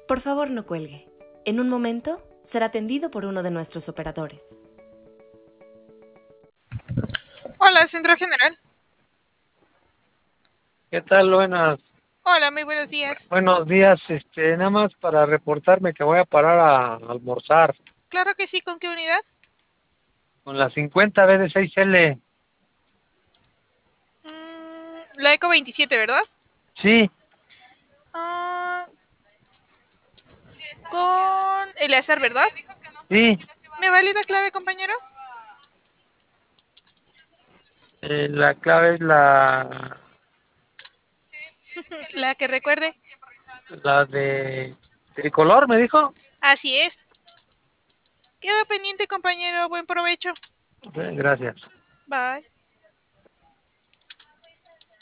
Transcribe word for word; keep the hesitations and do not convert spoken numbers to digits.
Por favor, no cuelgue. En un momento será atendido por uno de nuestros operadores. Hola, Centro General. ¿Qué tal? Buenas, Hola, muy buenos días. buenos días. Este, nada más para reportarme que voy a parar a almorzar Claro que sí, ¿con qué unidad? con la cincuenta B de seis L. Mm, la Eco veintisiete, ¿verdad? Sí, Ah, con Eleazar, ¿verdad? sí. ¿Me valida clave, compañero? Eh, la clave es la, La que recuerde. la de tricolor, me dijo. Así es. Queda pendiente, compañero. Buen provecho. Ok, gracias. Bye.